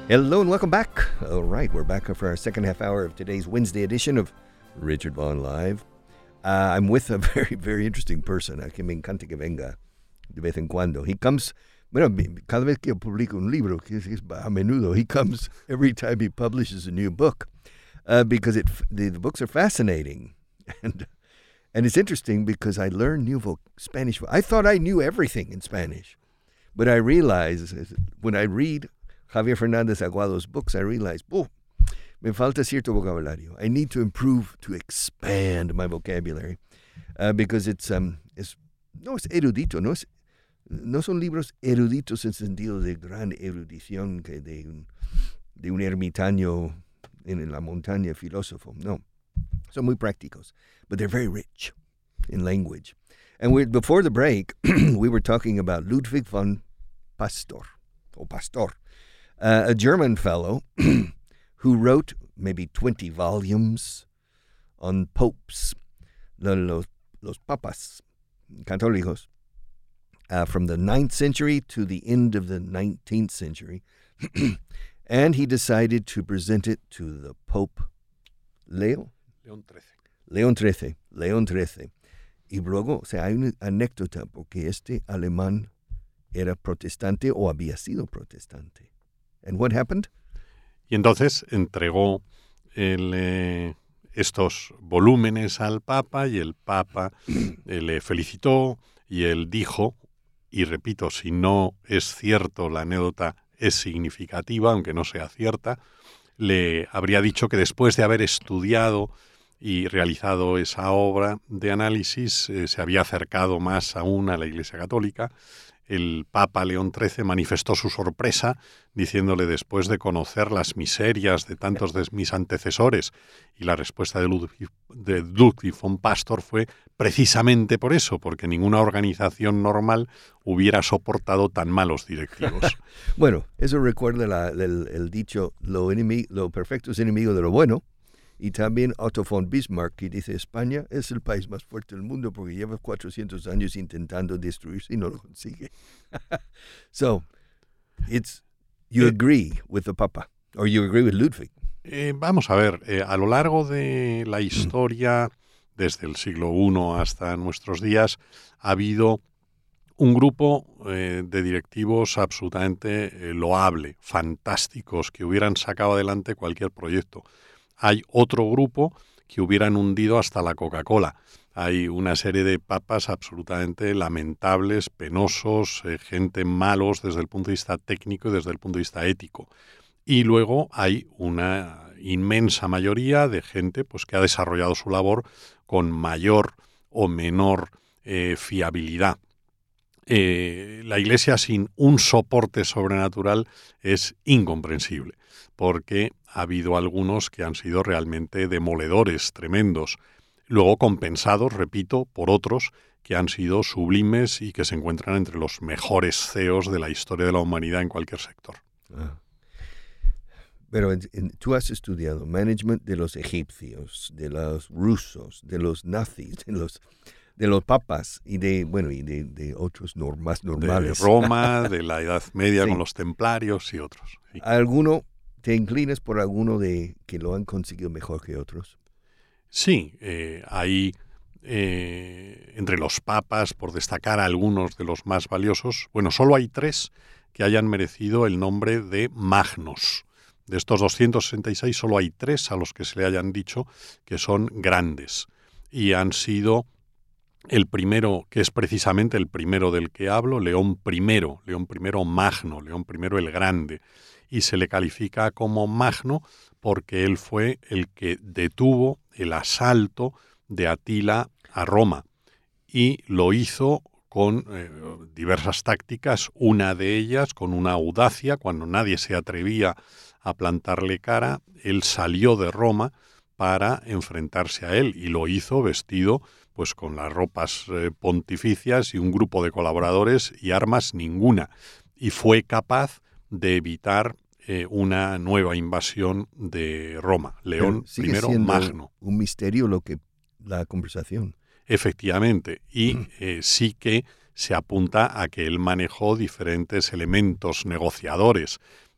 Hello and welcome back. All right, we're back for our second half hour of today's Wednesday edition of Richard Vaughn Live. I'm with a very, very interesting person. A quien me encanta que venga de vez en cuando. He comes, bueno, cada vez que publica un libro, que es a menudo, he comes every time he publishes a new book because the books are fascinating. And it's interesting because I learned new Spanish. I thought I knew everything in Spanish, but I realized when I read Javier Fernández Aguado's books, I realized, me falta cierto vocabulario. I need to improve, to expand my vocabulary, because no es erudito, no son libros eruditos en sentido de gran erudición que de un ermitaño en la montaña filósofo. No, son muy prácticos, but they're very rich in language. And before the break, we were talking about Ludwig von Pastor, a German fellow who wrote maybe 20 volumes on popes, los papas católicos, from the 9th century to the end of the 19th century. And he decided to present it to the Pope León XIII. Y luego, hay una anécdota porque este alemán era protestante o había sido protestante. And what happened? Y entonces entregó estos volúmenes al Papa y el Papa le felicitó y él dijo, y repito, si no es cierto la anécdota es significativa, aunque no sea cierta, le habría dicho que después de haber estudiado y realizado esa obra de análisis se había acercado más aún a la Iglesia Católica. El Papa León XIII manifestó su sorpresa diciéndole, después de conocer las miserias de tantos de mis antecesores, y la respuesta de Ludwig von Pastor fue precisamente por eso, porque ninguna organización normal hubiera soportado tan malos directivos. Bueno, eso recuerda el dicho, lo perfecto es enemigo de lo bueno. Y también Otto von Bismarck, que dice, España es el país más fuerte del mundo porque lleva 400 años intentando destruirse y no lo consigue. So, you agree with the Papa, or you agree with Ludwig? Vamos a ver, a lo largo de la historia, desde el siglo I hasta nuestros días, ha habido un grupo de directivos absolutamente loable, fantásticos, que hubieran sacado adelante cualquier proyecto. Hay otro grupo que hubieran hundido hasta la Coca-Cola. Hay una serie de papas absolutamente lamentables, penosos, gente malos desde el punto de vista técnico y desde el punto de vista ético. Y luego hay una inmensa mayoría de gente pues, que ha desarrollado su labor con mayor o menor fiabilidad. La Iglesia sin un soporte sobrenatural es incomprensible, porque ha habido algunos que han sido realmente demoledores, tremendos, luego compensados, repito, por otros que han sido sublimes y que se encuentran entre los mejores CEOs de la historia de la humanidad en cualquier sector. Pero tú has estudiado management de los egipcios, de los rusos, de los nazis, de los papas y de otros más normales. De Roma, de la Edad Media, sí, con los templarios y otros. Sí. ¿Te inclinas por alguno de que lo han conseguido mejor que otros? Sí, hay entre los papas, por destacar algunos de los más valiosos, solo hay 3 que hayan merecido el nombre de magnos. De estos 266 solo hay 3 a los que se le hayan dicho que son grandes. Y han sido el primero, que es precisamente el primero del que hablo, León I Magno, León I el Grande. Y se le califica como magno porque él fue el que detuvo el asalto de Atila a Roma y lo hizo con diversas tácticas, una de ellas con una audacia, cuando nadie se atrevía a plantarle cara, él salió de Roma para enfrentarse a él y lo hizo vestido pues con las ropas pontificias y un grupo de colaboradores y armas ninguna, y fue capaz de evitar una nueva invasión de Roma. León I Magno. Un misterio la conversación. Efectivamente, y sí que se apunta a que él manejó diferentes elementos negociadores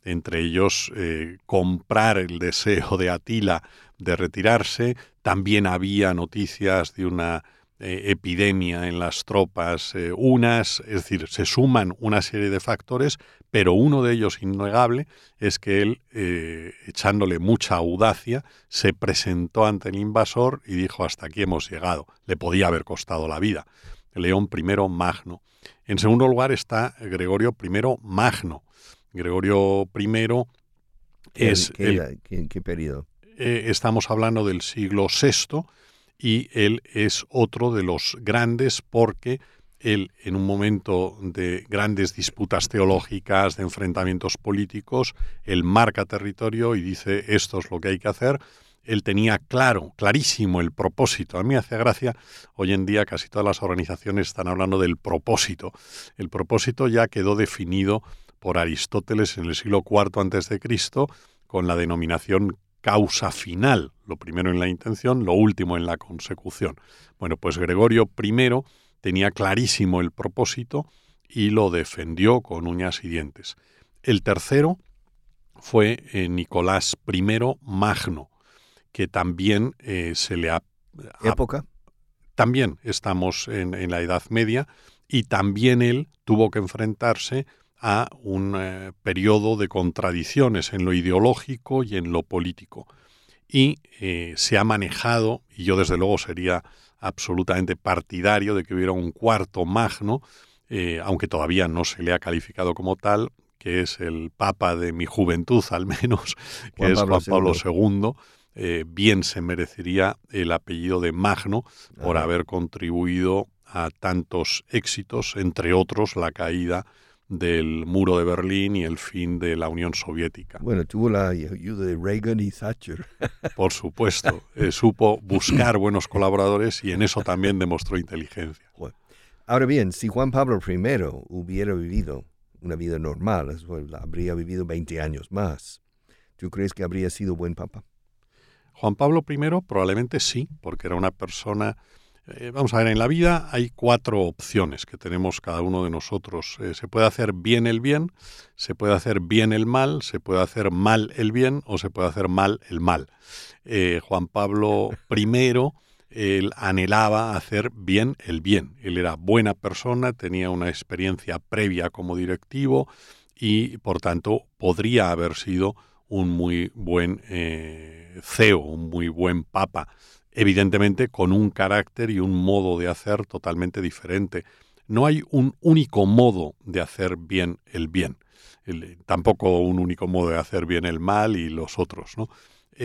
entre ellos comprar el deseo de Atila de retirarse. También había noticias de una epidemia en las tropas, es decir, se suman una serie de factores, pero uno de ellos innegable es que él, echándole mucha audacia, se presentó ante el invasor y dijo: hasta aquí hemos llegado. Le podía haber costado la vida. León I Magno. En segundo lugar está Gregorio I Magno. Gregorio I es... ¿Qué periodo? Estamos hablando del siglo VI, y él es otro de los grandes porque él, en un momento de grandes disputas teológicas, de enfrentamientos políticos, él marca territorio y dice: esto es lo que hay que hacer. Él tenía clarísimo el propósito. A mí me hace gracia, hoy en día casi todas las organizaciones están hablando del propósito. El propósito ya quedó definido por Aristóteles en el siglo IV a.C. con la denominación causa final, lo primero en la intención, lo último en la consecución. Bueno, pues Gregorio I tenía clarísimo el propósito y lo defendió con uñas y dientes. El tercero fue Nicolás I Magno, que también se le ha... ¿Época? También estamos en la Edad Media, y también él tuvo que enfrentarse a un periodo de contradicciones en lo ideológico y en lo político. Y se ha manejado, y yo desde luego sería absolutamente partidario de que hubiera un cuarto Magno, aunque todavía no se le ha calificado como tal, que es el Papa de mi juventud al menos, que es Juan Pablo II. Bien se merecería el apellido de Magno por haber contribuido a tantos éxitos, entre otros la caída del muro de Berlín y el fin de la Unión Soviética. Bueno, tuvo la ayuda de Reagan y Thatcher. Por supuesto, supo buscar buenos colaboradores y en eso también demostró inteligencia. Bueno, ahora bien, si Juan Pablo I hubiera vivido una vida normal, habría vivido 20 años más, ¿tú crees que habría sido buen papa? Juan Pablo I probablemente sí, porque era una persona... vamos a ver, en la vida hay 4 opciones que tenemos cada uno de nosotros. Se puede hacer bien el bien, se puede hacer bien el mal, se puede hacer mal el bien o se puede hacer mal el mal. Juan Pablo I, él anhelaba hacer bien el bien. Él era buena persona, tenía una experiencia previa como directivo y, por tanto, podría haber sido un muy buen CEO, un muy buen papa. Evidentemente con un carácter y un modo de hacer totalmente diferente. No hay un único modo de hacer bien el bien, tampoco un único modo de hacer bien el mal y los otros, ¿no?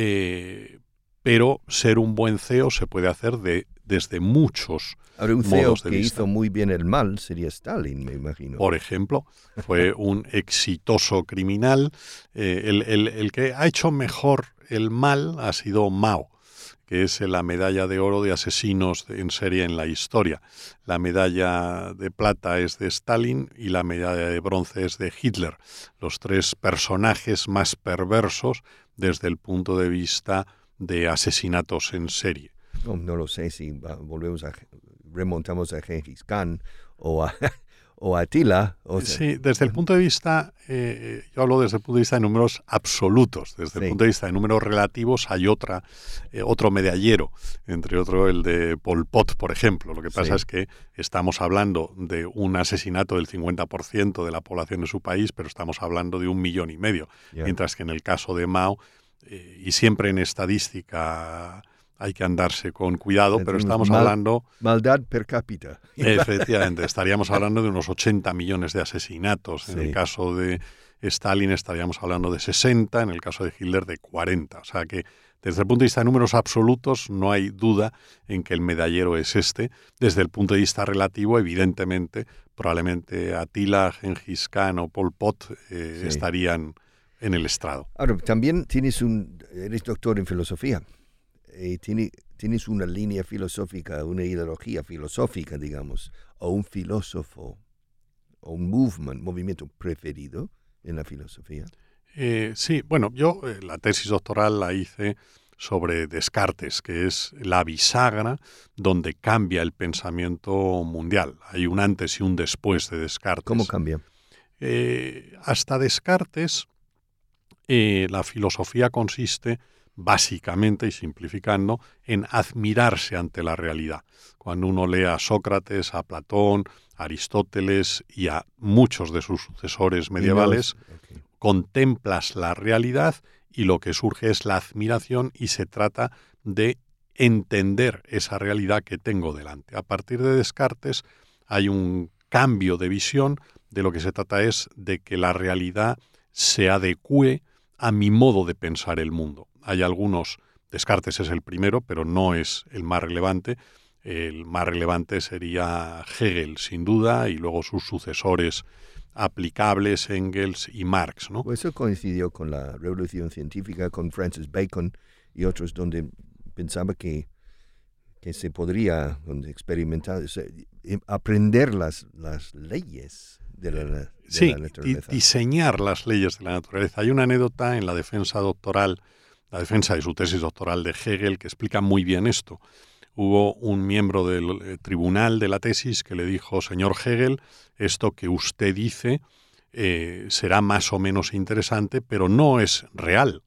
Pero ser un buen CEO se puede hacer desde muchos Ahora, un modos CEO de que vista. hizo muy bien el mal sería Stalin, me imagino. Por ejemplo, fue un exitoso criminal. El que ha hecho mejor el mal ha sido Mao, que es la medalla de oro de asesinos en serie en la historia. La medalla de plata es de Stalin y la medalla de bronce es de Hitler, los 3 personajes más perversos desde el punto de vista de asesinatos en serie. No lo sé si remontamos a Gengis Khan o a Atila. Sí, desde el punto de vista, yo hablo desde el punto de vista de números absolutos. Desde el punto de vista de números relativos hay otro medallero, entre otro el de Pol Pot, por ejemplo. Lo que pasa es que estamos hablando de un asesinato del 50% de la población de su país, pero estamos hablando de 1,5 millones. Mientras que en el caso de Mao, y siempre en estadística hay que andarse con cuidado, pero estamos hablando... Maldad per cápita. Efectivamente, estaríamos hablando de unos 80 millones de asesinatos. En el caso de Stalin estaríamos hablando de 60, en el caso de Hitler de 40. O sea que desde el punto de vista de números absolutos no hay duda en que el medallero es este. Desde el punto de vista relativo, evidentemente, probablemente Atila, Gengis Khan o Pol Pot estarían en el estrado. Ahora, también eres doctor en filosofía. ¿Tienes una línea filosófica, una ideología filosófica, digamos, o un filósofo, o un movimiento preferido en la filosofía? Sí, bueno, yo la tesis doctoral la hice sobre Descartes, que es la bisagra donde cambia el pensamiento mundial. Hay un antes y un después de Descartes. ¿Cómo cambia? Hasta Descartes, La filosofía consiste básicamente, y simplificando, en admirarse ante la realidad. Cuando uno lee a Sócrates, a Platón, a Aristóteles y a muchos de sus sucesores medievales, contemplas la realidad y lo que surge es la admiración y se trata de entender esa realidad que tengo delante. A partir de Descartes hay un cambio de visión, de lo que se trata es de que la realidad se adecúe a mi modo de pensar el mundo. Hay algunos, Descartes es el primero, pero no es el más relevante. El más relevante sería Hegel, sin duda, y luego sus sucesores aplicables, Engels y Marx, ¿no? Pues eso coincidió con la revolución científica, con Francis Bacon y otros, donde pensaba que se podría experimentar, o sea, aprender las leyes de la naturaleza. Diseñar las leyes de la naturaleza. Hay una anécdota en la defensa doctoral, la defensa de su tesis doctoral de Hegel, que explica muy bien esto. Hubo un miembro del tribunal de la tesis que le dijo: señor Hegel, esto que usted dice será más o menos interesante, pero no es real.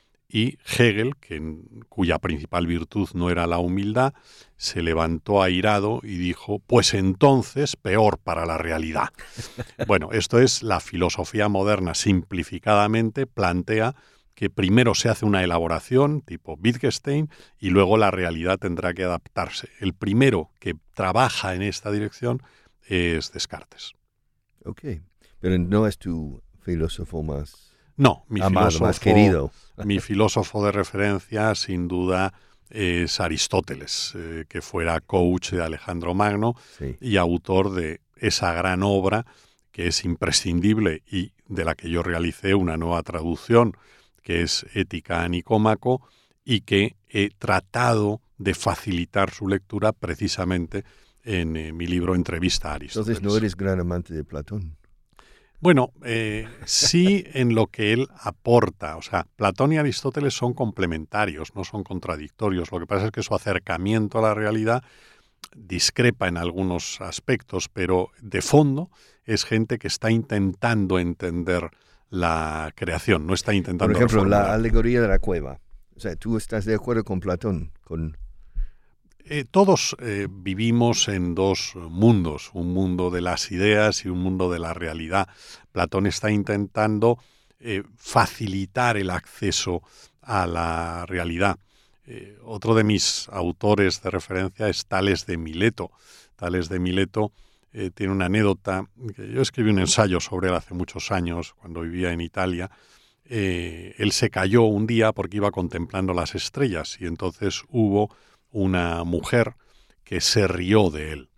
Y Hegel, cuya principal virtud no era la humildad, se levantó airado y dijo: pues entonces peor para la realidad. Bueno, esto es la filosofía moderna. Simplificadamente plantea que primero se hace una elaboración tipo Wittgenstein y luego la realidad tendrá que adaptarse. El primero que trabaja en esta dirección es Descartes. Ok, pero no es tu filósofo más... No, mi amado, más querido. Mi filósofo de referencia, sin duda, es Aristóteles, que fuera coach de Alejandro Magno, sí, y autor de esa gran obra que es imprescindible y de la que yo realicé una nueva traducción, que es Ética a Nicómaco, y que he tratado de facilitar su lectura precisamente en mi libro Entrevista a Aristóteles. Entonces no eres gran amante de Platón. Bueno, sí, en lo que él aporta. O sea, Platón y Aristóteles son complementarios, no son contradictorios. Lo que pasa es que su acercamiento a la realidad discrepa en algunos aspectos, pero de fondo es gente que está intentando entender la creación, no está intentando... Por ejemplo, reformular. La alegoría de la cueva. O sea, ¿tú estás de acuerdo con Platón? Todos vivimos en dos mundos, un mundo de las ideas y un mundo de la realidad. Platón está intentando facilitar el acceso a la realidad. Otro de mis autores de referencia es Tales de Mileto. Tales de Mileto tiene una anécdota, que yo escribí un ensayo sobre él hace muchos años, cuando vivía en Italia. Él se cayó un día porque iba contemplando las estrellas y entonces hubo una mujer que se rió de él.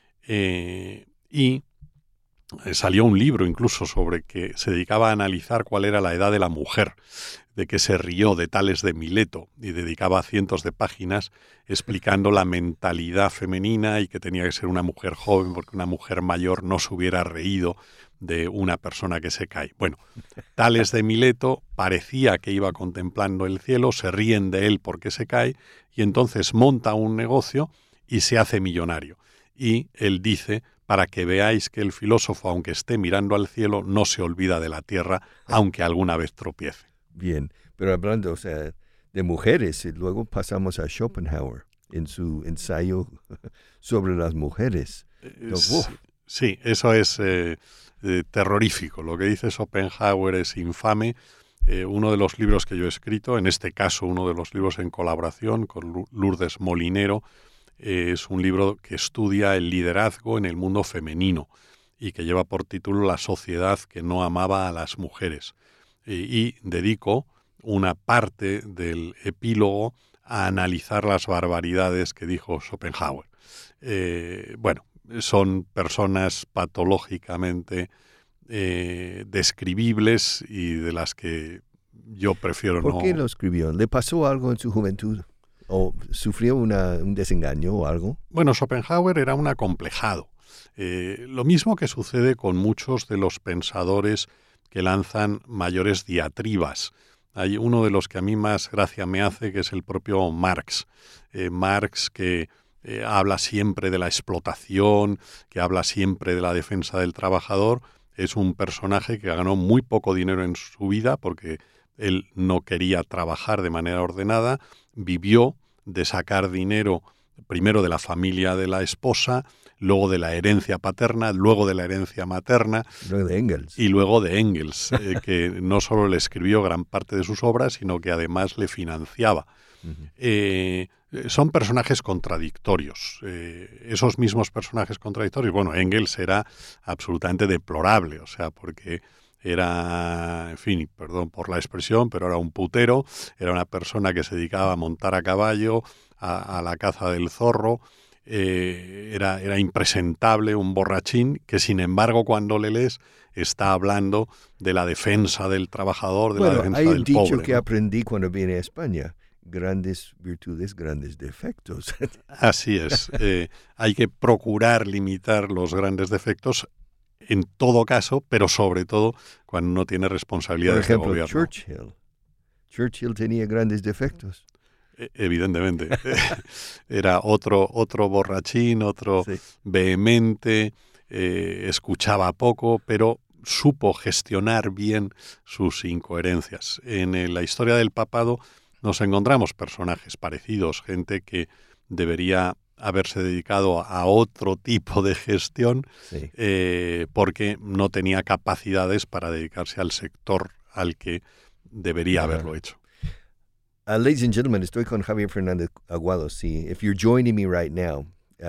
Y salió un libro incluso sobre que se dedicaba a analizar cuál era la edad de la mujer, de que se rió de Tales de Mileto, y dedicaba cientos de páginas explicando la mentalidad femenina y que tenía que ser una mujer joven porque una mujer mayor no se hubiera reído de una persona que se cae. Bueno, Tales de Mileto parecía que iba contemplando el cielo, se ríen de él porque se cae y entonces monta un negocio y se hace millonario. Y él dice: para que veáis que el filósofo, aunque esté mirando al cielo, no se olvida de la tierra, aunque alguna vez tropiece. Bien, pero hablando, o sea, de mujeres, y luego pasamos a Schopenhauer en su ensayo sobre las mujeres. Sí, eso es terrorífico. Lo que dice Schopenhauer es infame. Uno de los libros que yo he escrito, en este caso uno de los libros en colaboración con Lourdes Molinero, es un libro que estudia el liderazgo en el mundo femenino y que lleva por título La sociedad que no amaba a las mujeres. Y dedico una parte del epílogo a analizar las barbaridades que dijo Schopenhauer. Bueno, son personas patológicamente describibles y de las que yo prefiero no... ¿Por qué lo escribió? ¿Le pasó algo en su juventud? ¿O sufrió un desengaño o algo? Bueno, Schopenhauer era un acomplejado. Lo mismo que sucede con muchos de los pensadores que lanzan mayores diatribas. Hay uno de los que a mí más gracia me hace, que es el propio Marx. Marx, que habla siempre de la explotación, que habla siempre de la defensa del trabajador, es un personaje que ganó muy poco dinero en su vida porque Él no quería trabajar de manera ordenada, vivió de sacar dinero primero de la familia de la esposa, luego de la herencia paterna, luego de la herencia materna. Luego de Engels. Y luego de Engels, que no solo le escribió gran parte de sus obras, sino que además le financiaba. Son personajes contradictorios. Esos mismos personajes contradictorios, bueno, Engels era absolutamente deplorable, o sea, porque era, en fin, perdón por la expresión, pero era un putero, era una persona que se dedicaba a montar a caballo, a la caza del zorro, era impresentable, un borrachín, que sin embargo cuando le lees está hablando de la defensa del trabajador, de la defensa del pobre. Hay un dicho que aprendí cuando vine a España: grandes virtudes, grandes defectos. Así es. Hay que procurar limitar los grandes defectos en todo caso, pero sobre todo cuando uno tiene responsabilidades de gobierno. Por ejemplo, Churchill tenía grandes defectos. Evidentemente. Era otro borrachín, otro vehemente, escuchaba poco, pero supo gestionar bien sus incoherencias. En la historia del papado nos encontramos personajes parecidos, gente que debería haberse dedicado a otro tipo de gestión porque no tenía capacidades para dedicarse al sector al que debería haberlo hecho. Ladies and gentlemen, estoy con Javier Fernández Aguado. Sí, if you're joining me right now,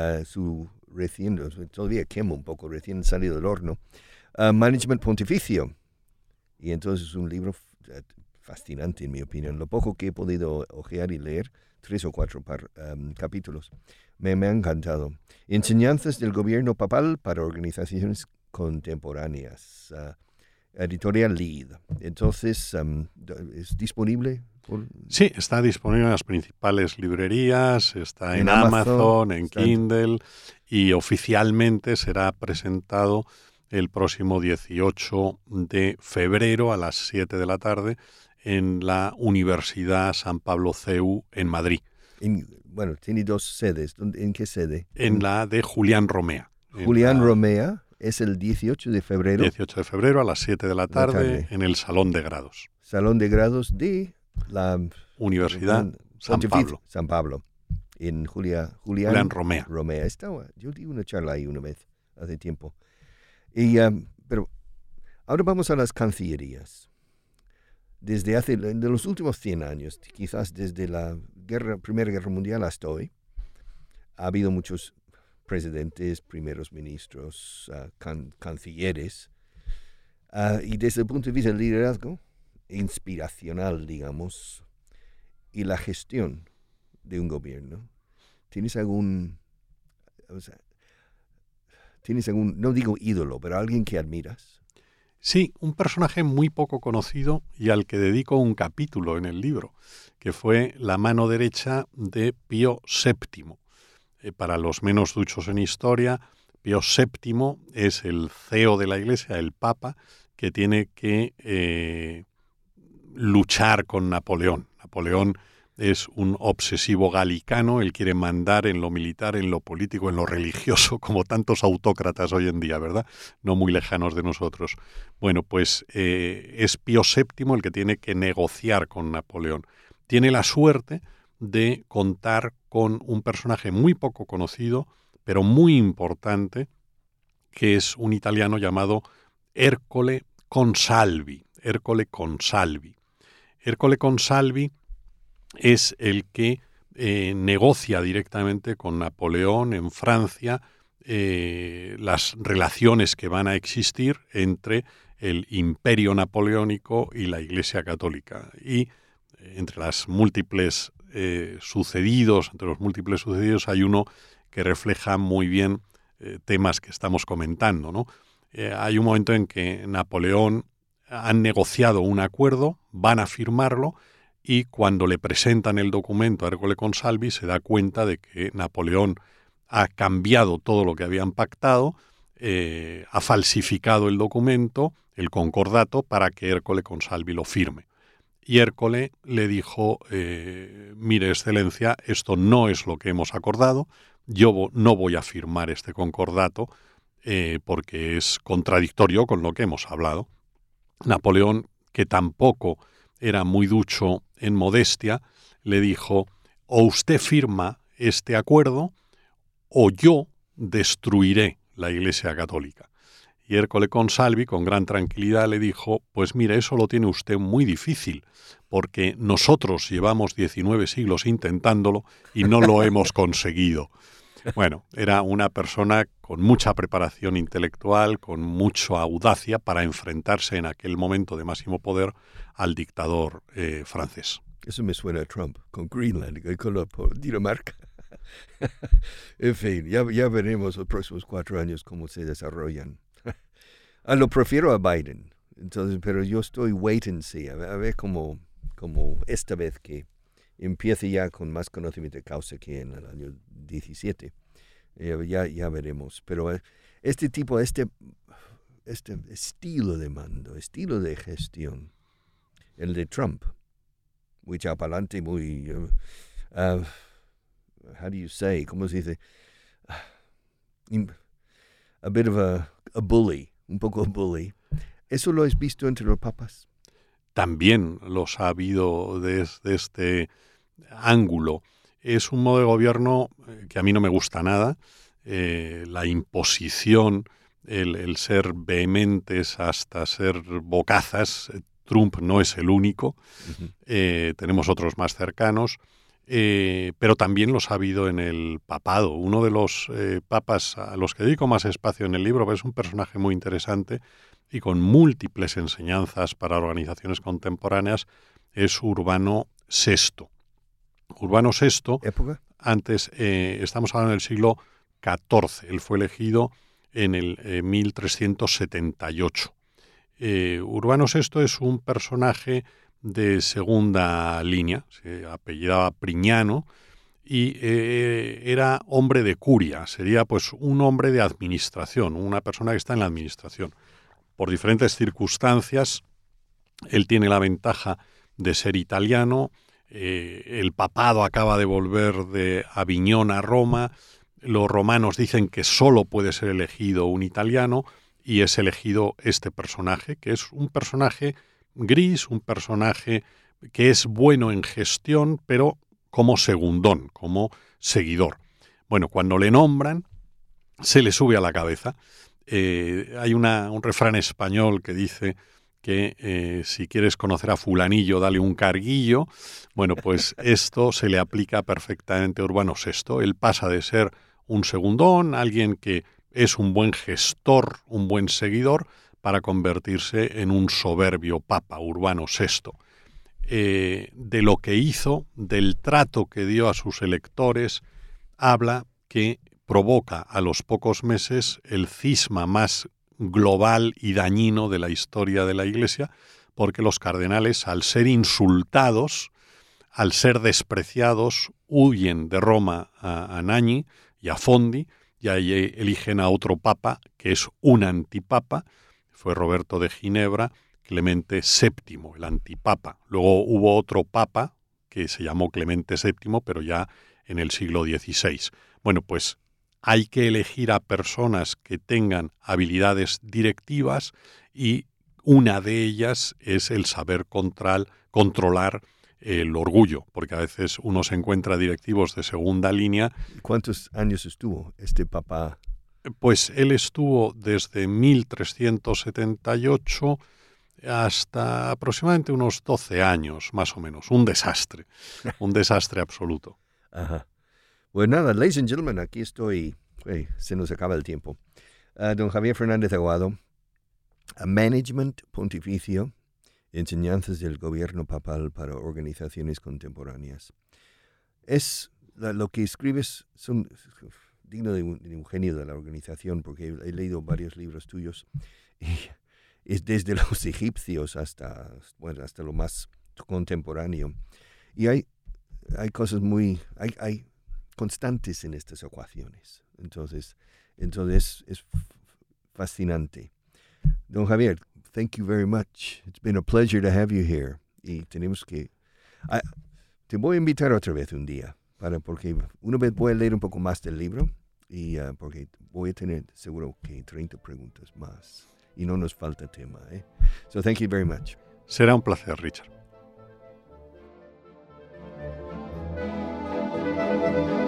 todavía quemo un poco, recién salido del horno, Management Pontificio. Y entonces es un libro fascinante, en mi opinión. Lo poco que he podido ojear y leer, 3 o 4 capítulos, me ha encantado. Enseñanzas del gobierno papal para organizaciones contemporáneas. Editorial Lead. Entonces, ¿es disponible? Sí, está disponible en las principales librerías, está en Amazon, en Kindle, y oficialmente será presentado el próximo 18 de febrero a las 7 de la tarde en la Universidad San Pablo CEU en Madrid. Bueno, tiene 2 sedes. ¿En qué sede? En la de Julián Romea. Julián Romea es el 18 de febrero. 18 de febrero a las 7 de la tarde en el Salón de Grados. Salón de Grados de la Universidad San Pablo. San Pablo. En Julián Romea. Yo di una charla ahí una vez, hace tiempo. Pero ahora vamos a las cancillerías. De los últimos 100 años, quizás desde la Primera Guerra Mundial hasta hoy, ha habido muchos presidentes, primeros ministros, cancilleres, y desde el punto de vista del liderazgo inspiracional, digamos, y la gestión de un gobierno, ¿tienes algún, no digo ídolo, pero alguien que admiras? Sí, un personaje muy poco conocido y al que dedico un capítulo en el libro, que fue la mano derecha de Pío VII. Para los menos duchos en historia, Pío VII es el CEO de la Iglesia, el Papa, que tiene que luchar con Napoleón. Napoleón es un obsesivo galicano, él quiere mandar en lo militar, en lo político, en lo religioso, como tantos autócratas hoy en día, ¿verdad? No muy lejanos de nosotros. Bueno, pues es Pío VII el que tiene que negociar con Napoleón. Tiene la suerte de contar con un personaje muy poco conocido, pero muy importante, que es un italiano llamado Ercole Consalvi. Ercole Consalvi. Ercole Consalvi es el que negocia directamente con Napoleón en Francia las relaciones que van a existir entre el imperio napoleónico y la Iglesia Católica. Y entre los múltiples sucedidos hay uno que refleja muy bien temas que estamos comentando, ¿no? Hay un momento en que Napoleón han negociado un acuerdo, van a firmarlo, y cuando le presentan el documento a Ercole Consalvi se da cuenta de que Napoleón ha cambiado todo lo que habían pactado, ha falsificado el documento, el concordato, para que Ercole Consalvi lo firme. Y Ercole le dijo, mire, excelencia, esto no es lo que hemos acordado, yo no voy a firmar este concordato porque es contradictorio con lo que hemos hablado. Napoleón, que tampoco era muy ducho en modestia, le dijo: o usted firma este acuerdo o yo destruiré la Iglesia Católica. Y Ercole Consalvi, con gran tranquilidad, le dijo: pues mire, eso lo tiene usted muy difícil, porque nosotros llevamos 19 siglos intentándolo y no lo hemos conseguido. Bueno, era una persona con mucha preparación intelectual, con mucha audacia para enfrentarse en aquel momento de máximo poder al dictador francés. Eso me suena a Trump, con Greenland, con Dinamarca. En fin, ya veremos los próximos 4 años cómo se desarrollan. Lo prefiero a Biden, entonces, pero yo estoy wait and see, a ver cómo esta vez que empiece ya con más conocimiento de causa que en el año 17. Ya veremos. Pero este estilo de mando, estilo de gestión, el de Trump, muy chapalante, muy, how do you say, ¿cómo se dice? A bit of a bully, un poco bully. ¿Eso lo has visto entre los papas? También los ha habido desde este ángulo. Es un modo de gobierno que a mí no me gusta nada. La imposición, el ser vehementes hasta ser bocazas. Trump no es el único. Uh-huh. Tenemos otros más cercanos. Pero también los ha habido en el papado. Uno de los papas a los que dedico más espacio en el libro, pero es un personaje muy interesante y con múltiples enseñanzas para organizaciones contemporáneas, es Urbano VI. Urbano VI, ¿época? Antes, estamos hablando del siglo XIV, él fue elegido en el 1378. Urbano VI es un personaje de segunda línea, se apellidaba Prignano y era hombre de curia, sería pues un hombre de administración, una persona que está en la administración. Por diferentes circunstancias, él tiene la ventaja de ser italiano, el papado acaba de volver de Aviñón a Roma, los romanos dicen que solo puede ser elegido un italiano y es elegido este personaje, que es un personaje gris, un personaje que es bueno en gestión, pero como segundón, como seguidor. Bueno, cuando le nombran, se le sube a la cabeza. Hay un refrán español que dice que si quieres conocer a fulanillo, dale un carguillo. Bueno, pues esto se le aplica perfectamente a Urbano VI. Él pasa de ser un segundón, alguien que es un buen gestor, un buen seguidor, para convertirse en un soberbio papa, Urbano VI. De lo que hizo, del trato que dio a sus electores, habla que provoca a los pocos meses el cisma más global y dañino de la historia de la Iglesia, porque los cardenales, al ser insultados, al ser despreciados, huyen de Roma a Nagni y a Fondi, y ahí eligen a otro papa, que es un antipapa. Fue Roberto de Ginebra, Clemente VII, el antipapa. Luego hubo otro papa que se llamó Clemente VII, pero ya en el siglo XVI. Bueno, pues hay que elegir a personas que tengan habilidades directivas y una de ellas es el saber controlar el orgullo, porque a veces uno se encuentra directivos de segunda línea. ¿Cuántos años estuvo este papa? Pues él estuvo desde 1378 hasta aproximadamente unos 12 años, más o menos. Un desastre absoluto. Ajá. Pues nada, ladies and gentlemen, aquí estoy. Se nos acaba el tiempo. Don Javier Fernández Aguado, Management Pontificio, Enseñanzas del Gobierno Papal para Organizaciones Contemporáneas. Lo que escribes son digno de un genio de la organización, porque he leído varios libros tuyos y es desde los egipcios hasta lo más contemporáneo. Y hay cosas hay constantes en estas ecuaciones. Entonces es fascinante. Don Javier, thank you very much. It's been a pleasure to have you here. Y tenemos que... te voy a invitar otra vez un día, porque una vez voy a leer un poco más del libro y porque voy a tener seguro que 30 preguntas más. Y no nos falta tema. So thank you very much. Será un placer, Richard. Bye.